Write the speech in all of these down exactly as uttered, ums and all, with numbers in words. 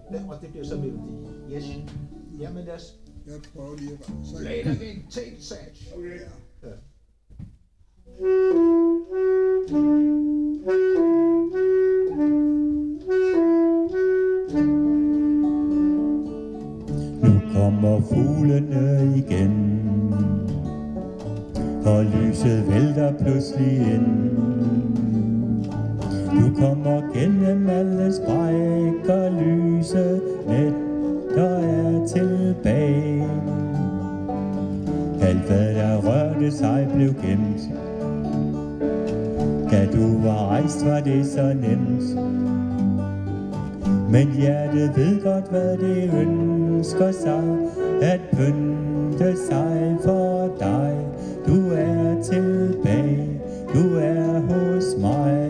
Og det bliver så melodi. Yes. Jamen lad os... Jeg prøver lige at være. Play it again, take it, Sag. Okay. Ja. Nu kommer fuglene igen, og lyset vælter pludselig ind. Nu kommer gennem alle sprækker lyset net, der er tilbage. Alt hvad der rørte sig blev gemt. Da du var rejst var det så nemt. Men hjertet ved godt hvad det ønsker sig, at pynte sig for dig. Du er tilbage, du er hos mig.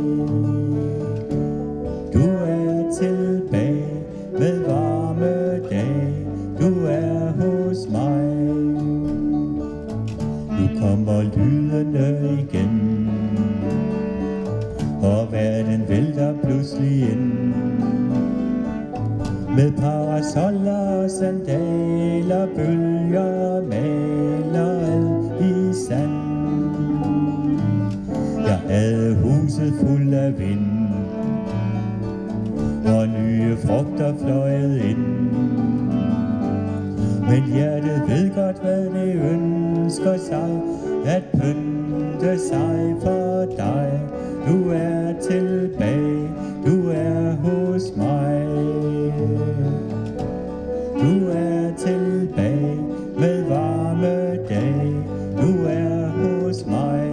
Du er tilbage med varme dage. Du er hos mig. Nu kommer lydene igen, og verden vælter pludselig ind. Med parasoller og sandaler, bølger maler alt i sand. Jeg havde huset fuld af vind, og nye frugter fløjet ind. Men hjertet ved godt hvad det ønsker sig, at pynte sig for dig. Du er tilbage, du er hos mig. Du er tilbage med varme dage. Du er hos mig.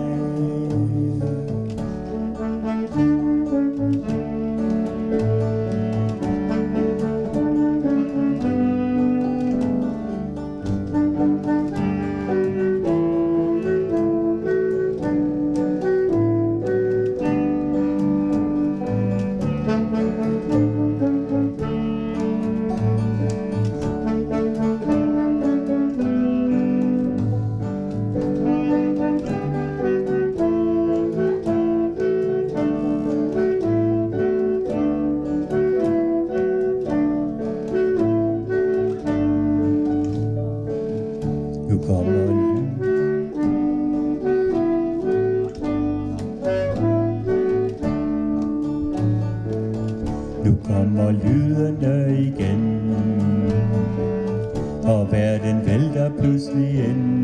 Nu kommer lydene igen, og verden vælter pludselig ind.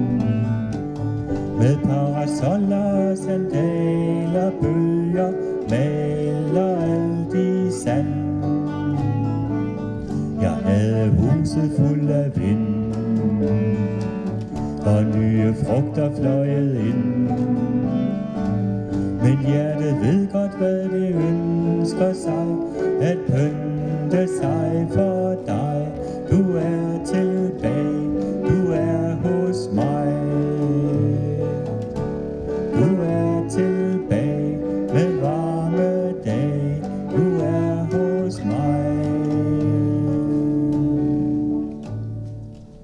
Med parasoller og sandaler, bølger maler alt i sand. Jeg havde huset fuld af vind, og nye frugter fløjet ind. Men hjertet ved godt hvad det ønsker sig, at pynte sig for dig. Du er til